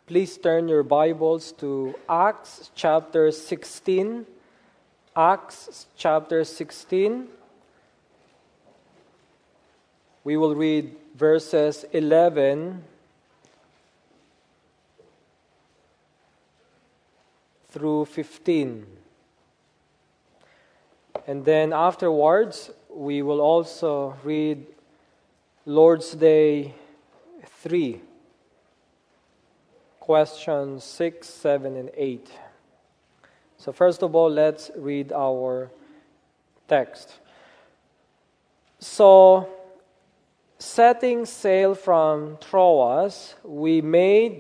Please turn your Bibles to Acts chapter 16. Acts chapter 16. We will read verses 11 through 15. And then afterwards, we will also read Lord's Day 3. Questions 6, 7, and 8. So first of all, let's read our text. So, setting sail from Troas, we made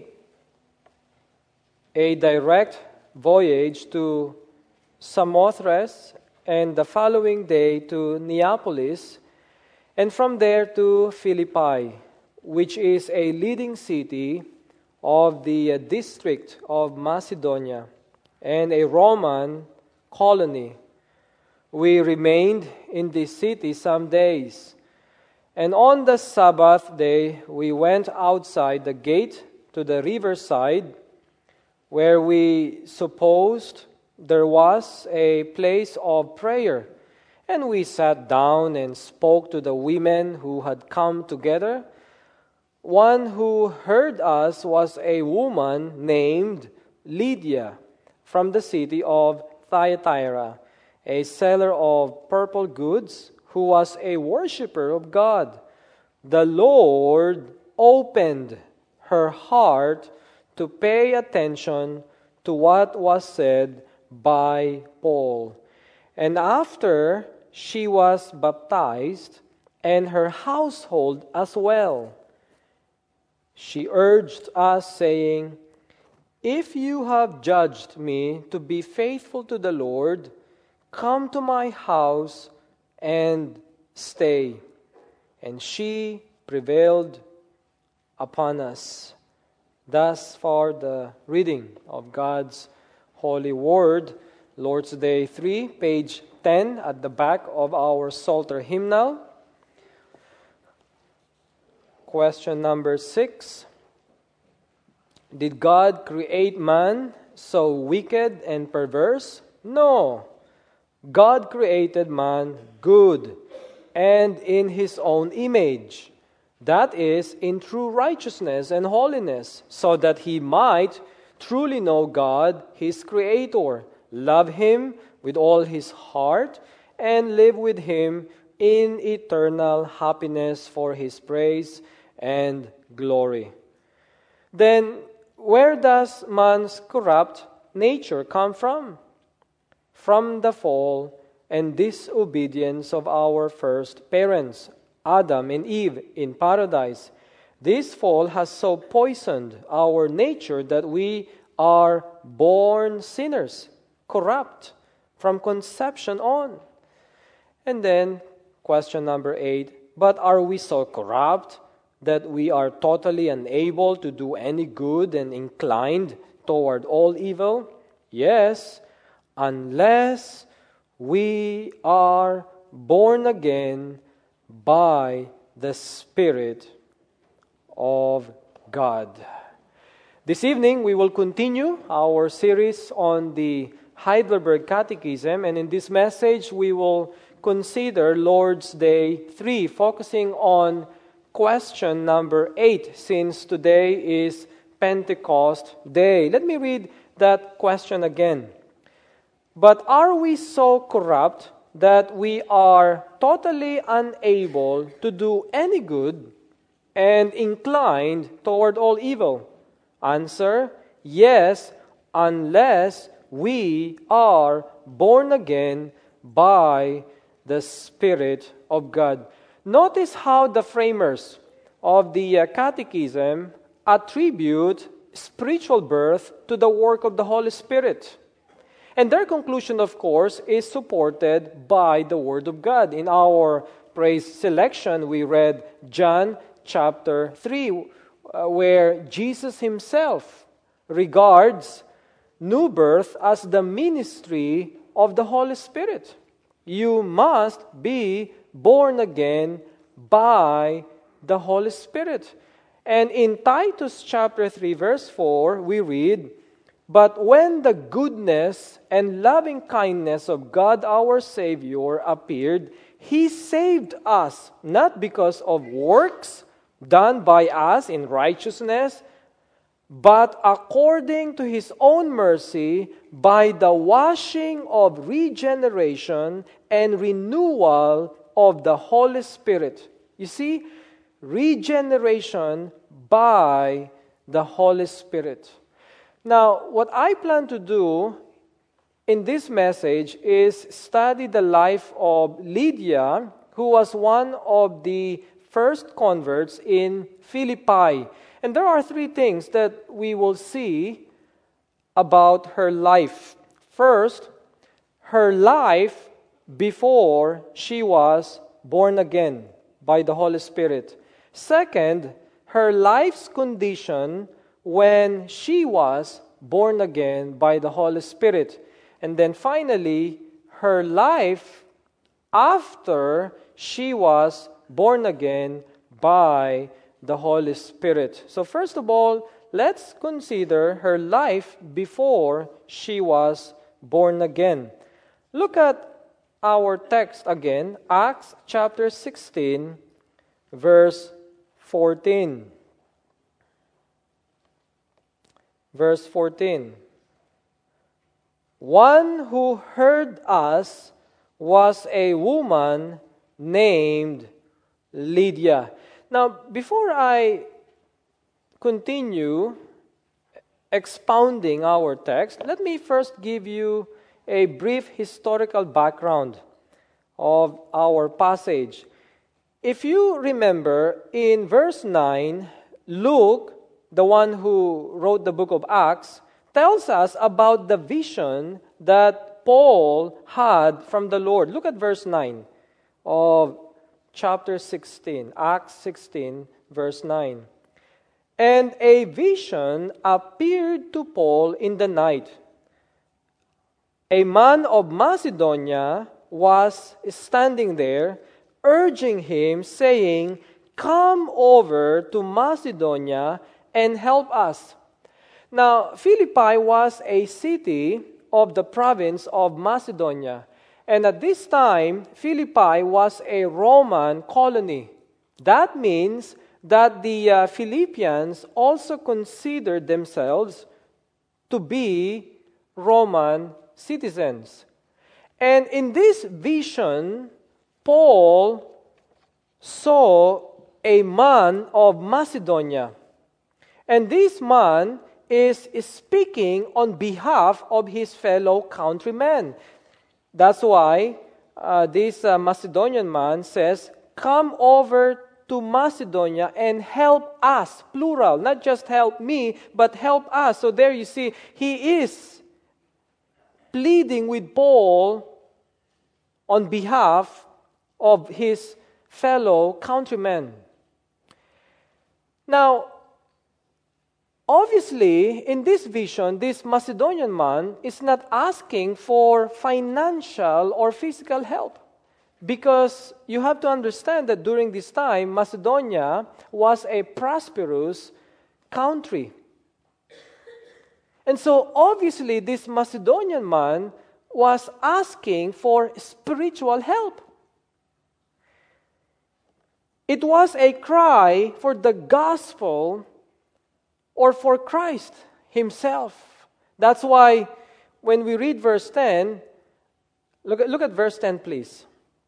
a direct voyage to Samothrace, and the following day to Neapolis, and from there to Philippi, which is a leading city of the district of Macedonia and a Roman colony. We remained in this city some days, and on the Sabbath day we went outside the gate to the riverside, where we supposed there was a place of prayer, and we sat down and spoke to the women who had come together. One who heard us was a woman named Lydia from the city of Thyatira, a seller of purple goods, who was a worshiper of God. The Lord opened her heart to pay attention to what was said by Paul. And after she was baptized, and her household as well, she urged us, saying, "If you have judged me to be faithful to the Lord, come to my house and stay." And she prevailed upon us. Thus far the reading of God's Holy Word. Lord's Day 3, page 10 at the back of our Psalter hymnal. Question number 6. Did God create man so wicked and perverse? No. God created man good and in His own image. That is, in true righteousness and holiness, so that he might truly know God, his Creator, love Him with all his heart, and live with Him in eternal happiness for His praise and glory. Then, where does man's corrupt nature come from? From the fall and disobedience of our first parents, Adam and Eve, in paradise. This fall has so poisoned our nature that we are born sinners, corrupt from conception on. And then, question number 8, but are we so corrupt that we are totally unable to do any good and inclined toward all evil? Yes, unless we are born again by the Spirit of God. This evening, we will continue our series on the Heidelberg Catechism, and in this message, we will consider Lord's Day 3, focusing on question number 8, since today is Pentecost Day. Let me read that question again. But are we so corrupt that we are totally unable to do any good and inclined toward all evil? Answer, yes, unless we are born again by the Spirit of God. Notice how the framers of the Catechism attribute spiritual birth to the work of the Holy Spirit. And their conclusion, of course, is supported by the Word of God. In our praise selection, we read John chapter 3, where Jesus Himself regards new birth as the ministry of the Holy Spirit. You must be born again by the Holy Spirit. And in Titus chapter 3, verse 4, we read, "But when the goodness and loving kindness of God our Savior appeared, He saved us, not because of works done by us in righteousness, but according to His own mercy, by the washing of regeneration and renewal of the Holy Spirit." You see, regeneration by the Holy Spirit. Now, what I plan to do in this message is study the life of Lydia, who was one of the first converts in Philippi. And there are three things that we will see about her life. First, her life before she was born again by the Holy Spirit. Second, her life's condition when she was born again by the Holy Spirit. And then finally, her life after she was born again by the Holy Spirit. So first of all, let's consider her life before she was born again. Look at our text again, Acts chapter 16, verse 14. Verse 14. "One who heard us was a woman named Lydia." Now, before I continue expounding our text, let me first give you a brief historical background of our passage. If you remember, in verse 9, Luke, the one who wrote the book of Acts, tells us about the vision that Paul had from the Lord. Look at verse 9 of chapter 16, Acts 16, verse 9. "And a vision appeared to Paul in the night. A man of Macedonia was standing there, urging him, saying, 'Come over to Macedonia and help us.'" Now, Philippi was a city of the province of Macedonia. And at this time, Philippi was a Roman colony. That means that the Philippians also considered themselves to be Roman citizens. And in this vision, Paul saw a man of Macedonia. And this man is speaking on behalf of his fellow countrymen. That's why this Macedonian man says, "Come over to Macedonia and help us," plural, not just help me, but help us. So there you see, he is pleading with Paul on behalf of his fellow countrymen. Now, obviously, in this vision, this Macedonian man is not asking for financial or physical help. Because you have to understand that during this time, Macedonia was a prosperous country. And so, obviously, this Macedonian man was asking for spiritual help. It was a cry for the gospel or for Christ Himself. That's why when we read verse 10, look at verse 10, please.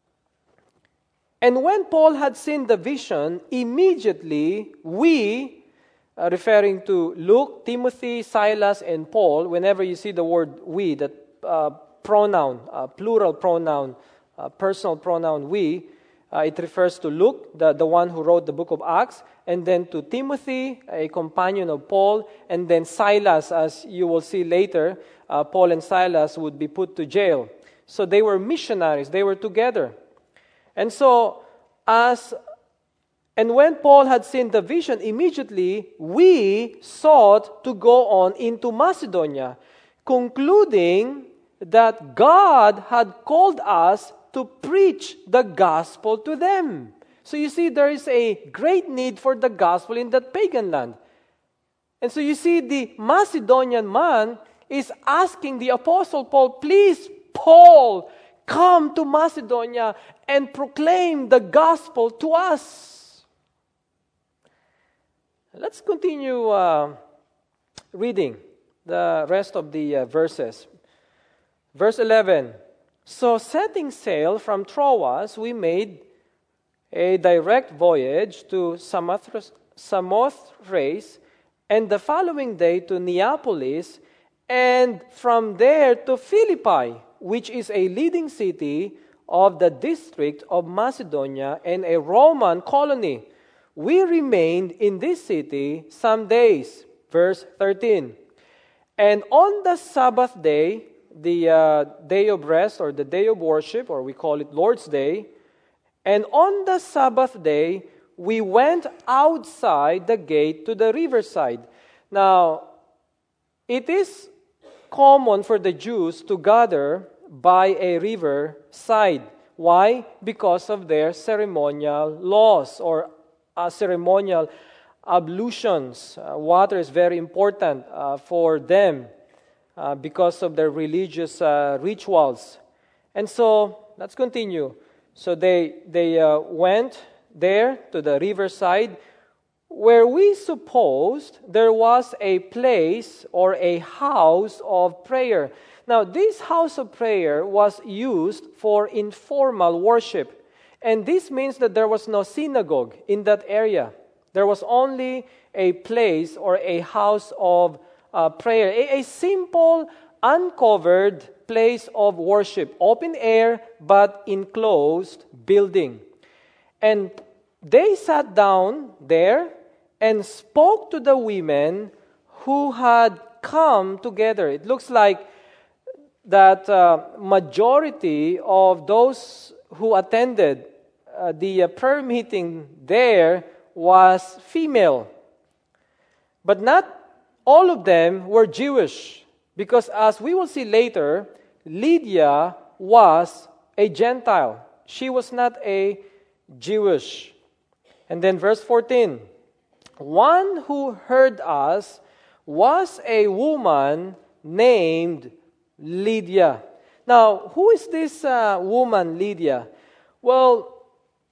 "And when Paul had seen the vision, immediately we," referring to Luke, Timothy, Silas, and Paul, whenever you see the word we, that pronoun, plural pronoun, personal pronoun we, it refers to Luke, the one who wrote the book of Acts, and then to Timothy, a companion of Paul, and then Silas, as you will see later, Paul and Silas would be put to jail. So they were missionaries, they were together. And so, and when Paul had seen the vision, immediately we sought to go on into Macedonia, concluding that God had called us to preach the gospel to them. So you see, there is a great need for the gospel in that pagan land. And so you see, the Macedonian man is asking the Apostle Paul, please, Paul, come to Macedonia and proclaim the gospel to us. Let's continue reading the rest of the verses. Verse 11. So setting sail from Troas, we made a direct voyage to Samothrace, and the following day to Neapolis, and from there to Philippi, which is a leading city of the district of Macedonia and a Roman colony. We remained in this city some days. Verse 13. And on the Sabbath day, the day of rest or the day of worship, or we call it Lord's Day, and on the Sabbath day, we went outside the gate to the riverside. Now, it is common for the Jews to gather by a river side. Why? Because of their ceremonial laws or ceremonial ablutions. Water is very important for them because of their religious rituals. And so, let's continue. So they went there to the riverside where we supposed there was a place or a house of prayer. Now, this house of prayer was used for informal worship. And this means that there was no synagogue in that area. There was only a place or a house of prayer. A simple, uncovered place of worship. Open air, but enclosed building. And they sat down there and spoke to the women who had come together. It looks like that majority of those who attended the prayer meeting there was female. But not all of them were Jewish, because as we will see later, Lydia was a Gentile. She was not a Jewish. And then verse 14. One who heard us was a woman named Lydia. Now, who is this woman, Lydia? Well,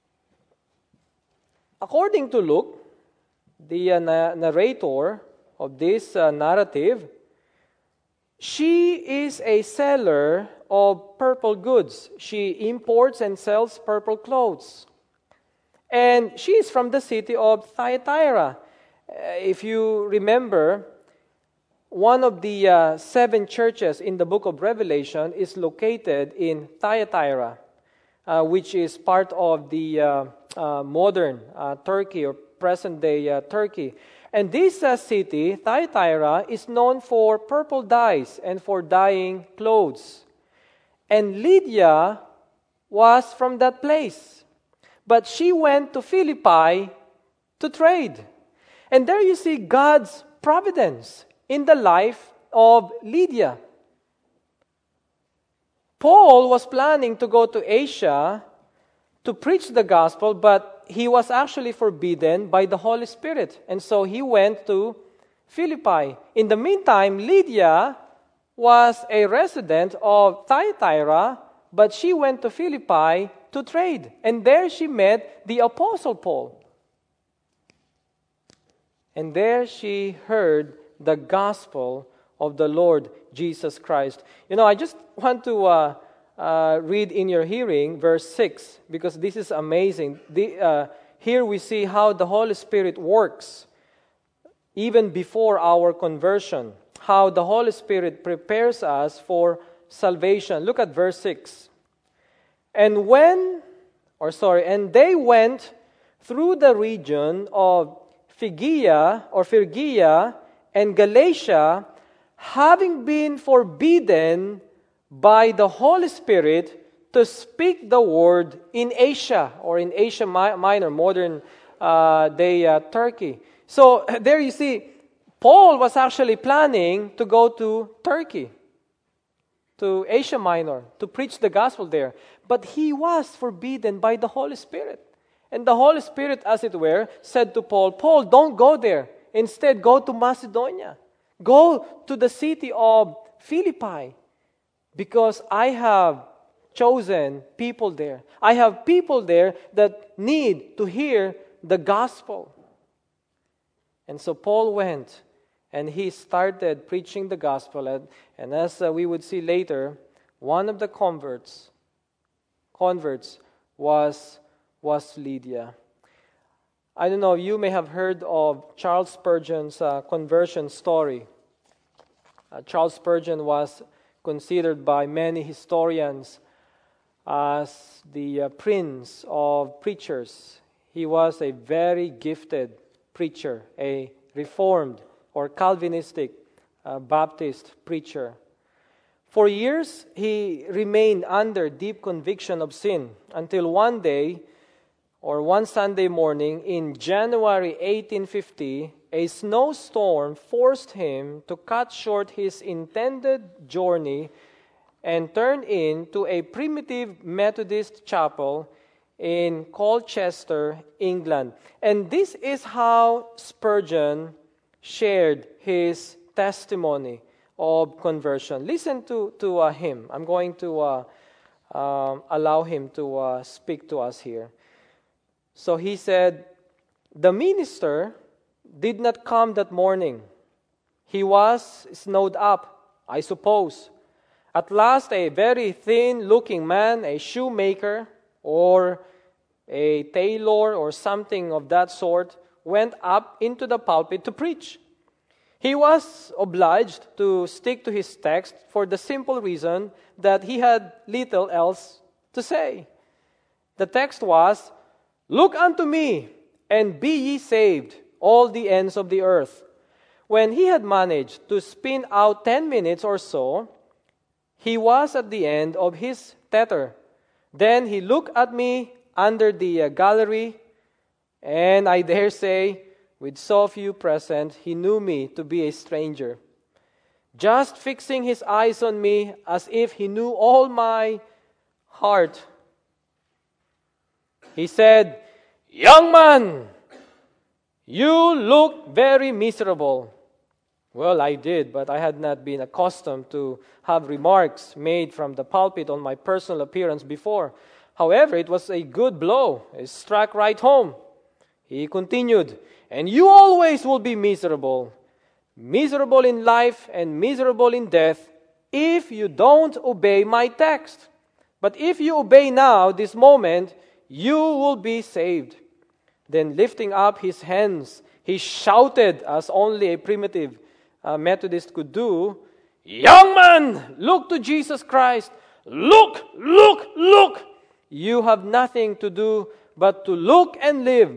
according to Luke, the narrator of this narrative, she is a seller of purple goods. She imports and sells purple clothes. And she is from the city of Thyatira. If you remember, one of the 7 churches in the book of Revelation is located in Thyatira, which is part of the modern Turkey or present-day Turkey. And this city, Thyatira, is known for purple dyes and for dyeing clothes. And Lydia was from that place. But she went to Philippi to trade. And there you see God's providence in the life of Lydia. Paul was planning to go to Asia to preach the gospel, but he was actually forbidden by the Holy Spirit. And so he went to Philippi. In the meantime, Lydia was a resident of Thyatira, but she went to Philippi to trade. And there she met the Apostle Paul. And there she heard the gospel of the Lord Jesus Christ. You know, I just want to read in your hearing verse 6, because this is amazing. Here we see how the Holy Spirit works even before our conversion, how the Holy Spirit prepares us for salvation. Look at verse 6. And they went through the region of Phrygia and Galatia, having been forbidden by the Holy Spirit to speak the word in Asia, or in Asia Minor, modern day Turkey. So there you see, Paul was actually planning to go to Turkey, to Asia Minor, to preach the gospel there. But he was forbidden by the Holy Spirit. And the Holy Spirit, as it were, said to Paul, Paul, don't go there. Instead, go to Macedonia. Go to the city of Philippi, because I have chosen people there. I have people there that need to hear the gospel. And so Paul went and he started preaching the gospel. And as we would see later, one of the converts was Lydia. I don't know, you may have heard of Charles Spurgeon's conversion story. Charles Spurgeon was considered by many historians as the prince of preachers. He was a very gifted preacher, a Reformed or Calvinistic Baptist preacher. For years, he remained under deep conviction of sin until one day, or one Sunday morning in January 1850, a snowstorm forced him to cut short his intended journey and turn into a primitive Methodist chapel in Colchester, England. And this is how Spurgeon shared his testimony of conversion. Listen to him. I'm going to allow him to speak to us here. So he said, the minister did not come that morning. He was snowed up, I suppose. At last, a very thin-looking man, a shoemaker or a tailor or something of that sort, went up into the pulpit to preach. He was obliged to stick to his text for the simple reason that he had little else to say. The text was, "Look unto me, and be ye saved, all the ends of the earth." When he had managed to spin out 10 minutes or so, he was at the end of his tether. Then he looked at me under the gallery, and I dare say, with so few present, he knew me to be a stranger. Just fixing his eyes on me as if he knew all my heart, he said, "Young man, you look very miserable." Well, I did, but I had not been accustomed to have remarks made from the pulpit on my personal appearance before. However, it was a good blow. It struck right home. He continued, "And you always will be miserable. Miserable in life and miserable in death if you don't obey my text. But if you obey now, this moment, you will be saved." Then lifting up his hands, he shouted as only a primitive Methodist could do, "Young man, look to Jesus Christ. Look, look, look. You have nothing to do but to look and live."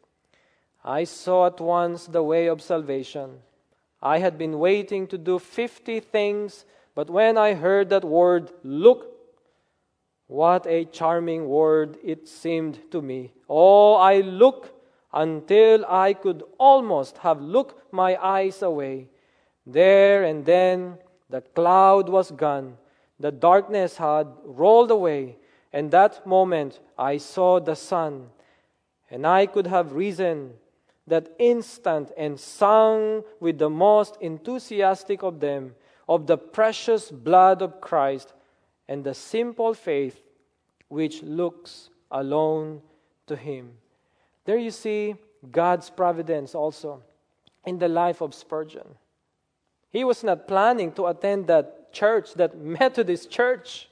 I saw at once the way of salvation. I had been waiting to do 50 things, but when I heard that word, "look," what a charming word it seemed to me. Oh, I looked until I could almost have looked my eyes away. There and then the cloud was gone. The darkness had rolled away, and that moment I saw the sun. And I could have risen that instant and sung with the most enthusiastic of them of the precious blood of Christ and the simple faith which looks alone to Him. There you see God's providence also in the life of Spurgeon. He was not planning to attend that church, that Methodist church,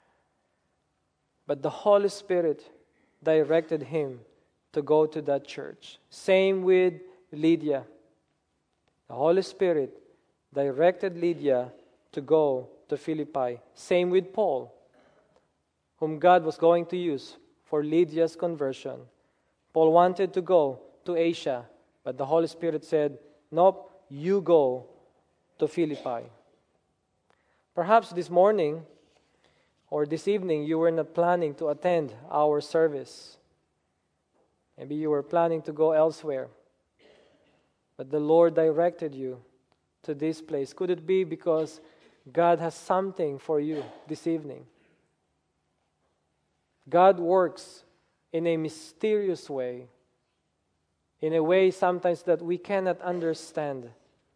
but the Holy Spirit directed him to go to that church. Same with Lydia. The Holy Spirit directed Lydia to go to Philippi. Same with Paul, whom God was going to use for Lydia's conversion. Paul wanted to go to Asia, but the Holy Spirit said, "Nope, you go to Philippi." Perhaps this morning or this evening you were not planning to attend our service. Maybe you were planning to go elsewhere, but the Lord directed you to this place. Could it be because God has something for you this evening? God works in a mysterious way, in a way sometimes that we cannot understand.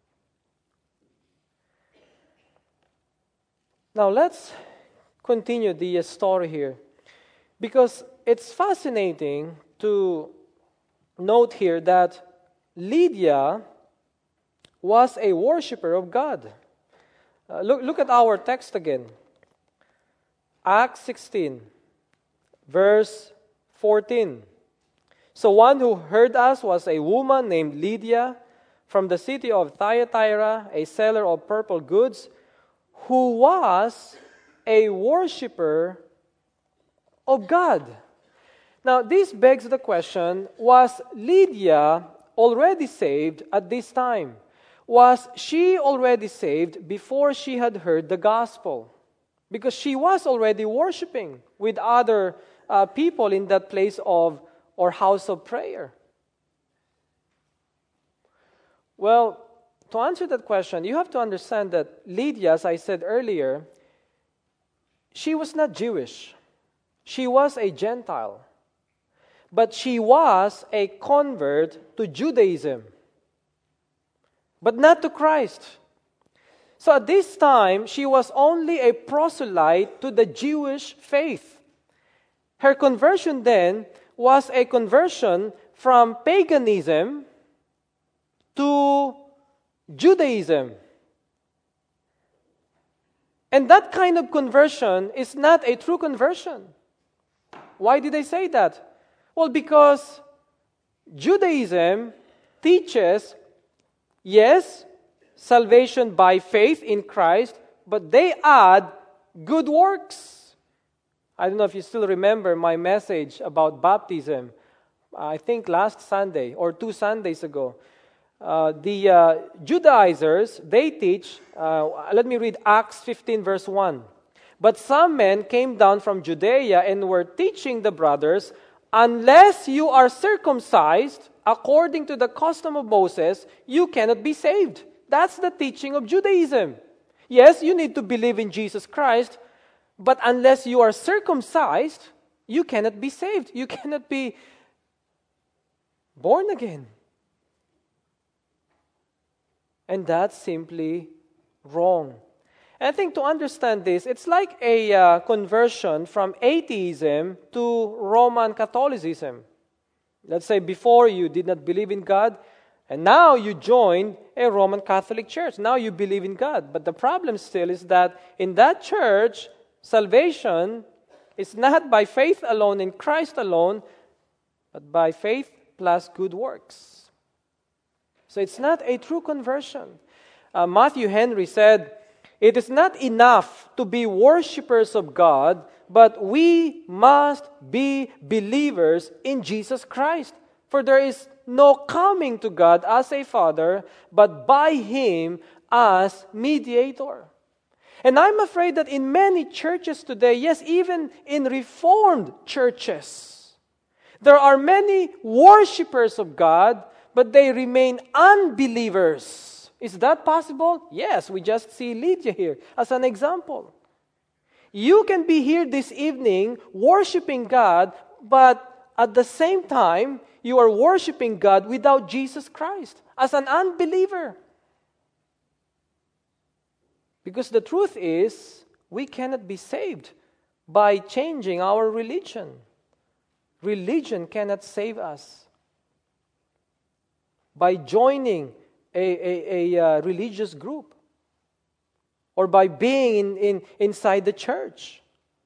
Now let's continue the story here, because it's fascinating to note here that Lydia was a worshiper of God. Look at our text again. Acts 16, verse 14. So one who heard us was a woman named Lydia from the city of Thyatira, a seller of purple goods, who was a worshiper of God. Now, this begs the question, was Lydia already saved at this time? Was she already saved before she had heard the gospel? Because she was already worshiping with other people in that place of or house of prayer. Well, to answer that question, you have to understand that Lydia, as I said earlier, she was not Jewish. She was a Gentile. But she was a convert to Judaism, but not to Christ. So at this time, she was only a proselyte to the Jewish faith. Her conversion then was a conversion from paganism to Judaism. And that kind of conversion is not a true conversion. Why did I say that? Well, because Judaism teaches, yes, salvation by faith in Christ, but they add good works. I don't know if you still remember my message about baptism. I think last Sunday or 2 Sundays ago. The Judaizers, they teach, let me read Acts 15 verse 1. But some men came down from Judea and were teaching the brothers, unless you are circumcised according to the custom of Moses, you cannot be saved. That's the teaching of Judaism. Yes, you need to believe in Jesus Christ, but unless you are circumcised, you cannot be saved. You cannot be born again. And that's simply wrong. And I think to understand this, it's like a conversion from atheism to Roman Catholicism. Let's say before you did not believe in God, and now you join a Roman Catholic church. Now you believe in God. But the problem still is that in that church, salvation is not by faith alone in Christ alone, but by faith plus good works. So it's not a true conversion. Matthew Henry said, it is not enough to be worshipers of God, but we must be believers in Jesus Christ. For there is no coming to God as a Father, but by Him as mediator. And I'm afraid that in many churches today, yes, even in Reformed churches, there are many worshipers of God, but they remain unbelievers. Is that possible? Yes, we just see Lydia here as an example. You can be here this evening worshiping God, but at the same time, you are worshiping God without Jesus Christ as an unbeliever. Because the truth is, we cannot be saved by changing our religion. Religion cannot save us. By joining a religious group or by being inside the church.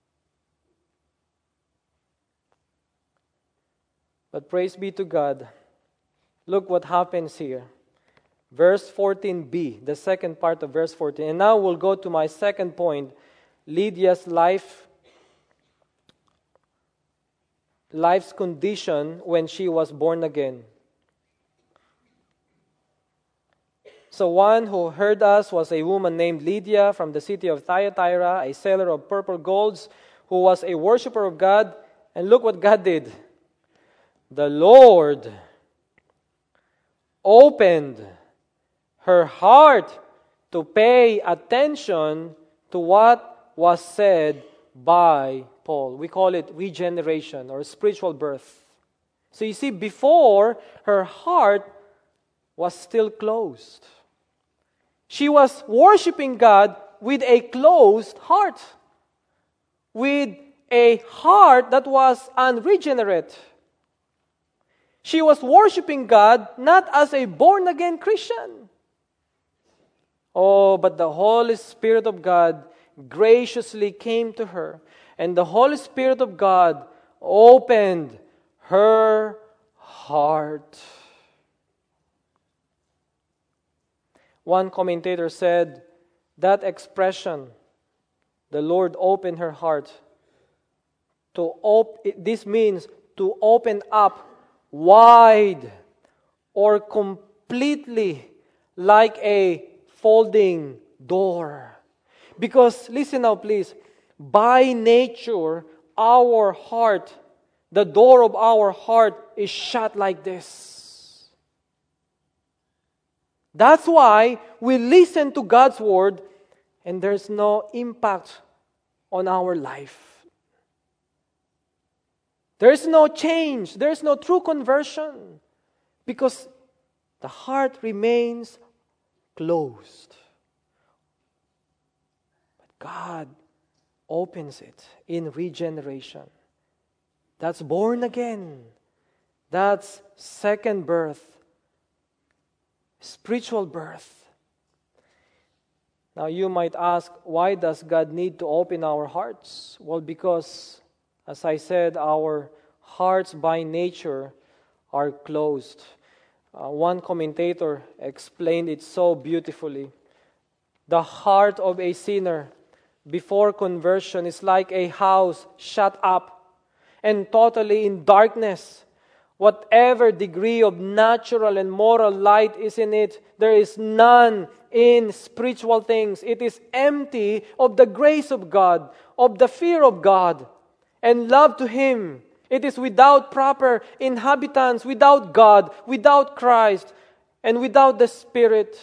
But praise be to God. Look what happens here. Verse 14b, the second part of verse 14. And now we'll go to my second point, Lydia's life's condition when she was born again. So one who heard us was a woman named Lydia from the city of Thyatira, a seller of purple golds, who was a worshiper of God. And look what God did. The Lord opened her heart to pay attention to what was said by Paul. We call it regeneration or spiritual birth. So you see, before, her heart was still closed. She was worshiping God with a closed heart, with a heart that was unregenerate. She was worshiping God not as a born-again Christian. Oh, but the Holy Spirit of God graciously came to her, and the Holy Spirit of God opened her heart. One commentator said that expression, the Lord opened her heart, this means to open up wide or completely like a folding door. Because, listen now please, by nature, our heart, the door of our heart is shut like this. That's why we listen to God's Word and there's no impact on our life. There's no change. There's no true conversion. Because the heart remains closed. But God opens it in regeneration. That's born again. That's second birth. Spiritual birth. Now you might ask, why does God need to open our hearts? Well, because, as I said, our hearts by nature are closed. One commentator explained it so beautifully. The heart of a sinner before conversion is like a house shut up and totally in darkness. Whatever degree of natural and moral light is in it, there is none in spiritual things. It is empty of the grace of God, of the fear of God, and love to Him. It is without proper inhabitants, without God, without Christ, and without the Spirit.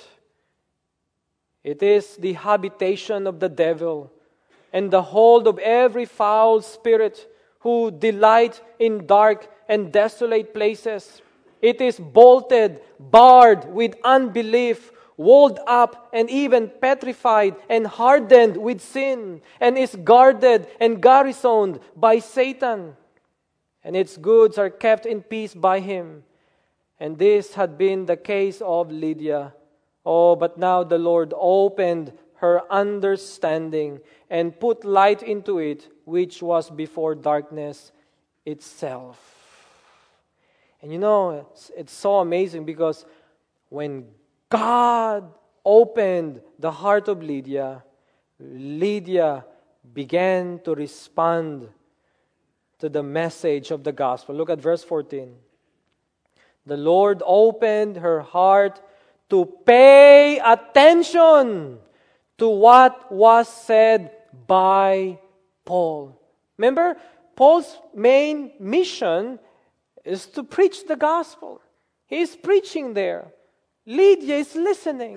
It is the habitation of the devil and the hold of every foul spirit who delight in dark and desolate places. It is bolted, barred with unbelief, walled up and even petrified and hardened with sin, and is guarded and garrisoned by Satan. And its goods are kept in peace by him. And this had been the case of Lydia. Oh, but now the Lord opened her understanding and put light into it, which was before darkness itself. And you know, it's so amazing because when God opened the heart of Lydia, Lydia began to respond to the message of the gospel. Look at verse 14. The Lord opened her heart to pay attention to what was said by Paul. Remember, Paul's main mission is to preach the gospel. He is preaching there. Lydia is listening.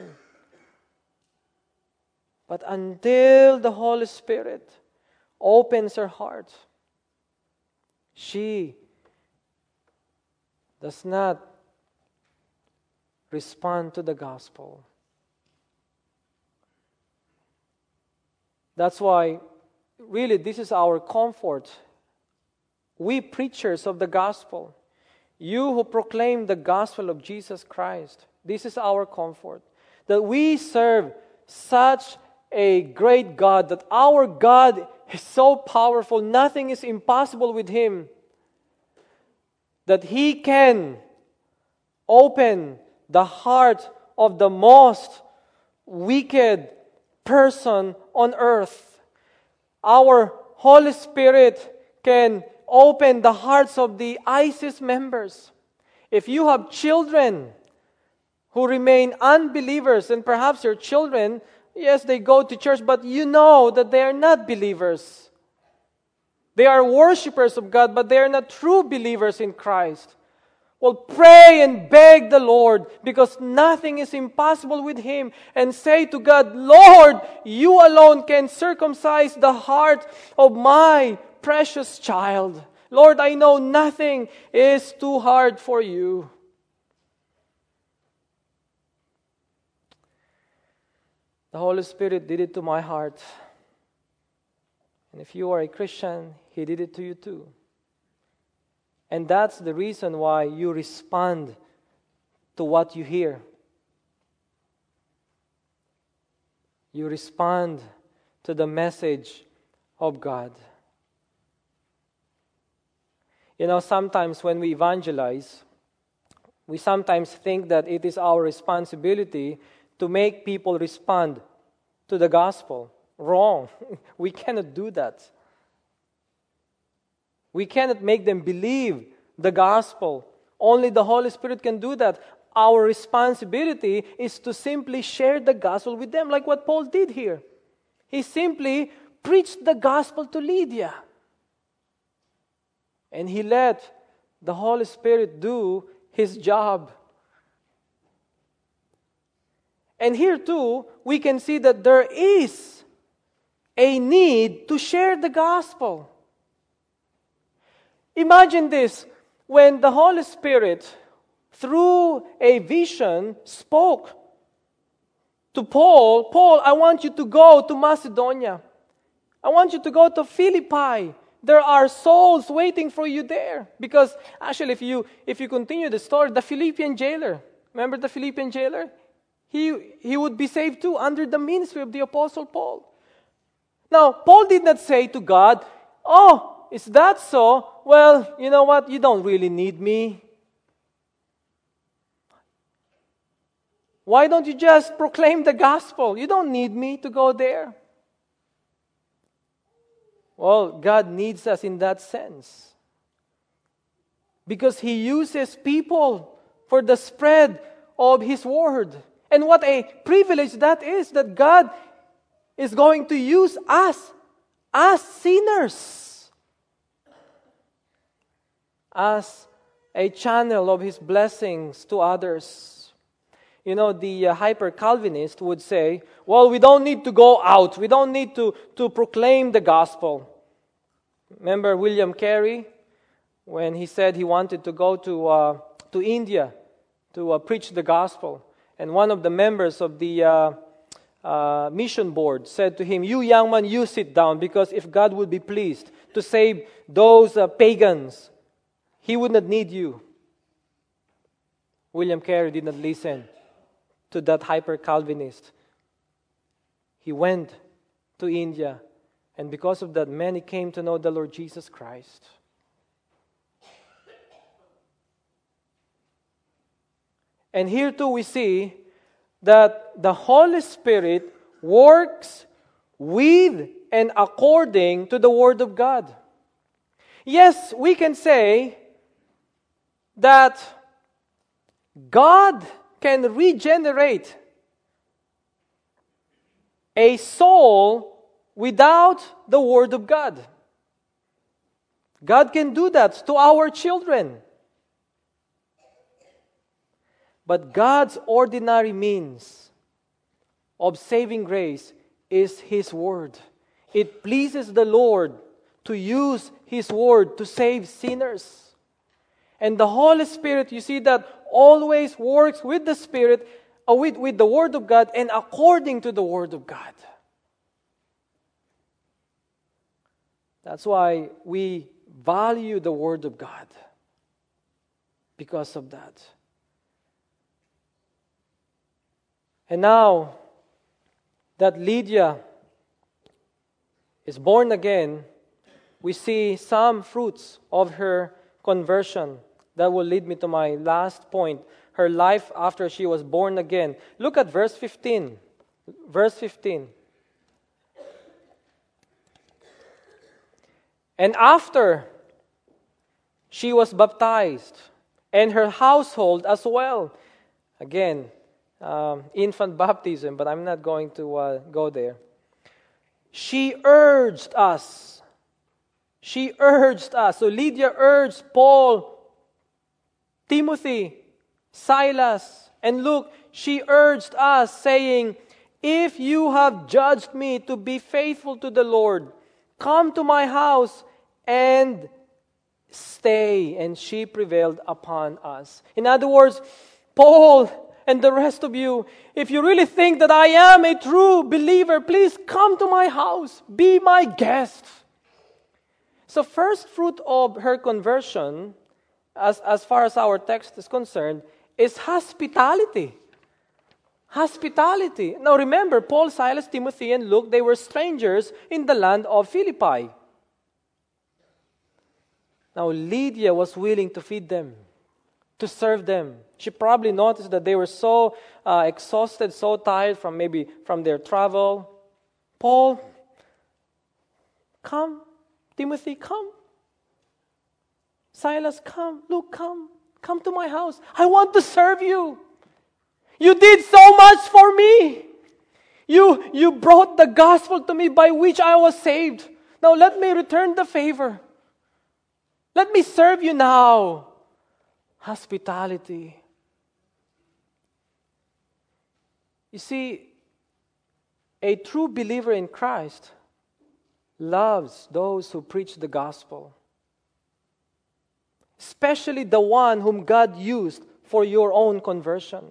But until the Holy Spirit opens her heart, she does not respond to the gospel. That's why, really, this is our comfort. We preachers of the gospel, you who proclaim the gospel of Jesus Christ, this is our comfort. That we serve such a great God, that our God is so powerful, nothing is impossible with Him. That He can open the heart of the most wicked person on earth. Our Holy Spirit can open the hearts of the ISIS members. If you have children who remain unbelievers, and perhaps your children, yes, they go to church, but you know that they are not believers. They are worshipers of God, but they are not true believers in Christ. Well, pray and beg the Lord, because nothing is impossible with Him, and say to God, Lord, You alone can circumcise the heart of my precious child. Lord, I know nothing is too hard for You. The Holy Spirit did it to my heart. And if you are a Christian, He did it to you too. And that's the reason why you respond to what you hear. You respond to the message of God. You know, sometimes when we evangelize, we sometimes think that it is our responsibility to make people respond to the gospel. Wrong. We cannot do that. We cannot make them believe the gospel. Only the Holy Spirit can do that. Our responsibility is to simply share the gospel with them, like what Paul did here. He simply preached the gospel to Lydia. And he let the Holy Spirit do His job. And here too, we can see that there is a need to share the gospel. Imagine this, when the Holy Spirit, through a vision, spoke to Paul, Paul, I want you to go to Macedonia. I want you to go to Philippi. There are souls waiting for you there. Because actually, if you continue the story, the Philippian jailer, remember the Philippian jailer? He would be saved too under the ministry of the Apostle Paul. Now, Paul did not say to God, oh, is that so? Well, you know what? You don't really need me. Why don't you just proclaim the gospel? You don't need me to go there. Well, God needs us in that sense. Because He uses people for the spread of His word. And what a privilege that is, that God is going to use us as sinners, as a channel of His blessings to others. You know, the hyper-Calvinist would say, well, we don't need to go out. We don't need to proclaim the gospel. Remember William Carey, when he said he wanted to go to India to preach the gospel. And one of the members of the mission board said to him, you young man, you sit down, because if God would be pleased to save those pagans, He would not need you. William Carey did not listen to that hyper-Calvinist. He went to India, and because of that, many came to know the Lord Jesus Christ. And here too we see that the Holy Spirit works with and according to the Word of God. Yes, we can say that God can regenerate a soul without the Word of God. God can do that to our children. But God's ordinary means of saving grace is His Word. It pleases the Lord to use His Word to save sinners. And the Holy Spirit, you see that always works with the Spirit, with the Word of God and according to the Word of God. That's why we value the Word of God. Because of that. And now that Lydia is born again, we see some fruits of her conversion. That will lead me to my last point. Her life after she was born again. Look at verse 15. Verse 15. And after she was baptized, and her household as well. Again, infant baptism, but I'm not going to go there. She urged us. So Lydia urged Paul Timothy, Silas, and look, she urged us, saying, if you have judged me to be faithful to the Lord, come to my house and stay. And she prevailed upon us. In other words, Paul and the rest of you, if you really think that I am a true believer, please come to my house. Be my guest. So first fruit of her conversion, as far as our text is concerned, is hospitality. Hospitality. Now remember, Paul, Silas, Timothy, and Luke, they were strangers in the land of Philippi. Now Lydia was willing to feed them, to serve them. She probably noticed that they were so exhausted, so tired from their travel. Paul, come. Timothy, come. Silas, come. Luke, come. Come to my house. I want to serve you. You did so much for me. You brought the gospel to me by which I was saved. Now let me return the favor. Let me serve you now. Hospitality. You see, a true believer in Christ loves those who preach the gospel, especially the one whom God used for your own conversion.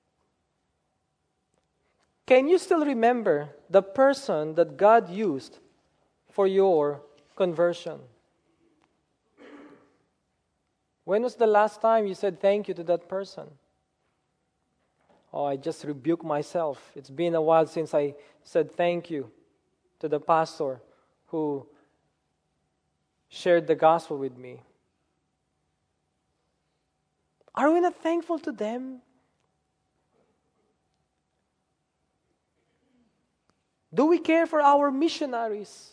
Can you still remember the person that God used for your conversion? When was the last time you said thank you to that person? Oh, I just rebuke myself. It's been a while since I said thank you to the pastor who shared the gospel with me. Are we not thankful to them? Do we care for our missionaries?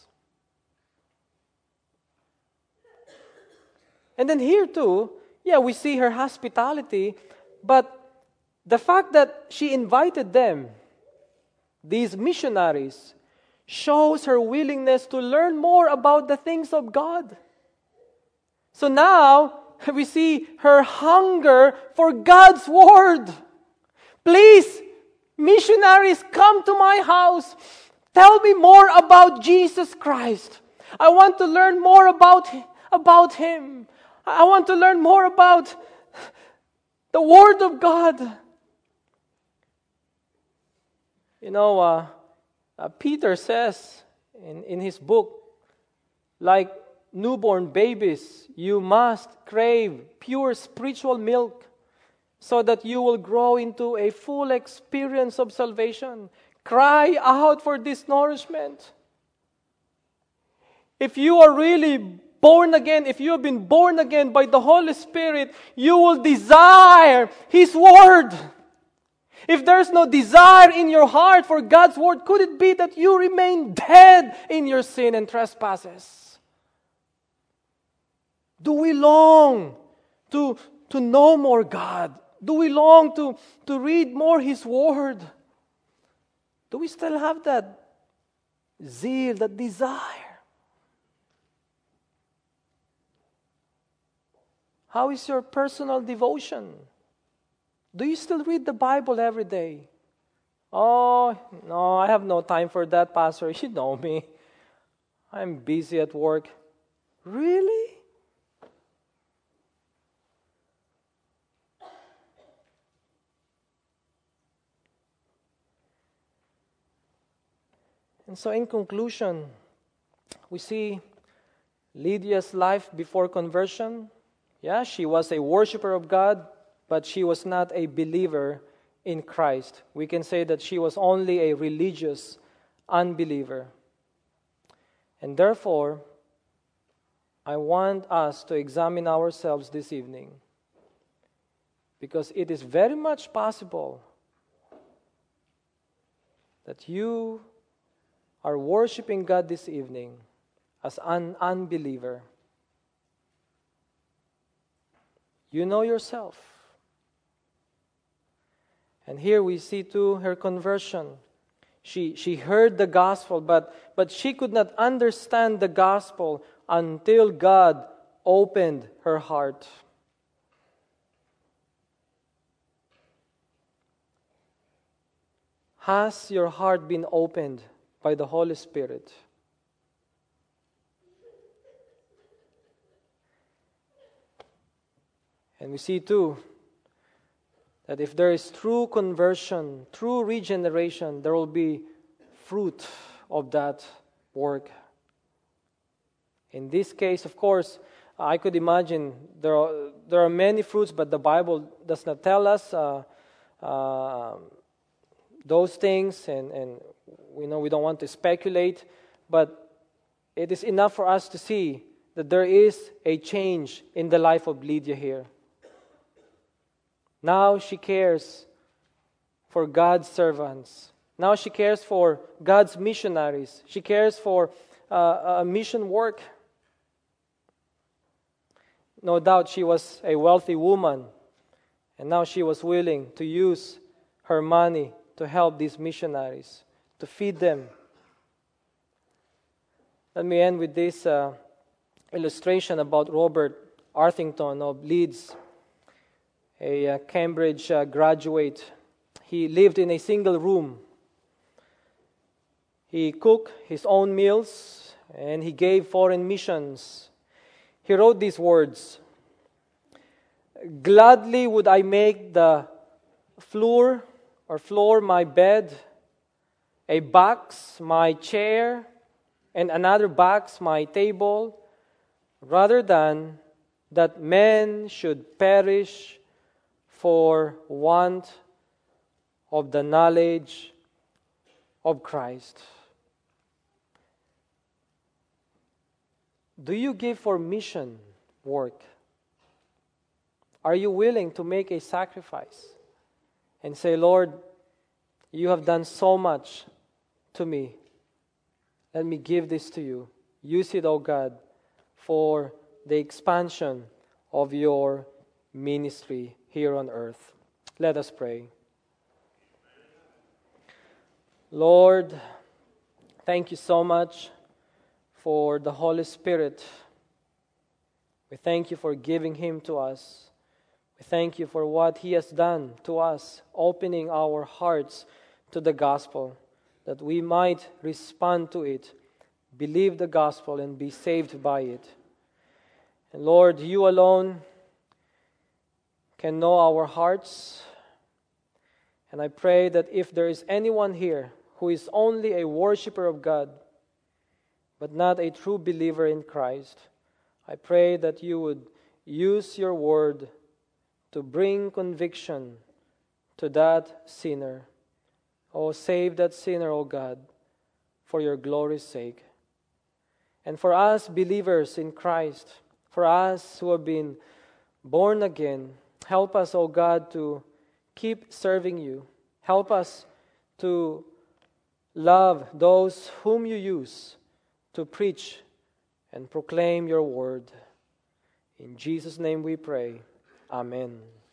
And then here too, we see her hospitality, but the fact that she invited them, these missionaries, shows her willingness to learn more about the things of God. So now, we see her hunger for God's Word. Please, missionaries, come to my house. Tell me more about Jesus Christ. I want to learn more about Him. I want to learn more about the Word of God. You know, Peter says in his book, like newborn babies, you must crave pure spiritual milk so that you will grow into a full experience of salvation. Cry out for this nourishment. If you are really born again, if you have been born again by the Holy Spirit, you will desire His Word. If there's no desire in your heart for God's Word, could it be that you remain dead in your sin and trespasses? Do we long to know more God? Do we long to read more His Word? Do we still have that zeal, that desire? How is your personal devotion? Do you still read the Bible every day? Oh, no, I have no time for that, Pastor. You know me. I'm busy at work. Really? And so in conclusion, we see Lydia's life before conversion. Yeah, she was a worshiper of God, but she was not a believer in Christ. We can say that she was only a religious unbeliever. And therefore, I want us to examine ourselves this evening, because it is very much possible that you are worshiping God this evening as an unbeliever. You know yourself. And here we see too her conversion. She heard the gospel, but she could not understand the gospel until God opened her heart. Has your heart been opened by the Holy Spirit? And we see too that if there is true conversion, true regeneration, there will be fruit of that work. In this case, of course, I could imagine there are many fruits, but the Bible does not tell us those things, and we know we don't want to speculate, but it is enough for us to see that there is a change in the life of Lydia here. Now she cares for God's servants. Now she cares for God's missionaries. She cares for a mission work. No doubt she was a wealthy woman, and now she was willing to use her money to help these missionaries, to feed them. Let me end with this illustration about Robert Arthington of Leeds, a Cambridge graduate. He lived in a single room. He cooked his own meals and he gave foreign missions. He wrote these words: "Gladly would I make the floor my bed, a box my chair, and another box my table, rather than that men should perish for want of the knowledge of Christ." Do you give for mission work? Are you willing to make a sacrifice and say, "Lord, you have done so much to me. Let me give this to you. Use it, O God, for the expansion of your ministry here on earth." Let us pray. Lord, thank you so much for the Holy Spirit. We thank you for giving Him to us. We thank you for what He has done to us, opening our hearts to the gospel, that we might respond to it, believe the gospel, and be saved by it. And Lord, you alone can know our hearts. And I pray that if there is anyone here who is only a worshiper of God, but not a true believer in Christ, I pray that you would use your word to bring conviction to that sinner. Oh, save that sinner, oh God, for your glory's sake. And for us believers in Christ, for us who have been born again, help us, oh God, to keep serving you. Help us to love those whom you use to preach and proclaim your word. In Jesus' name we pray. Amen.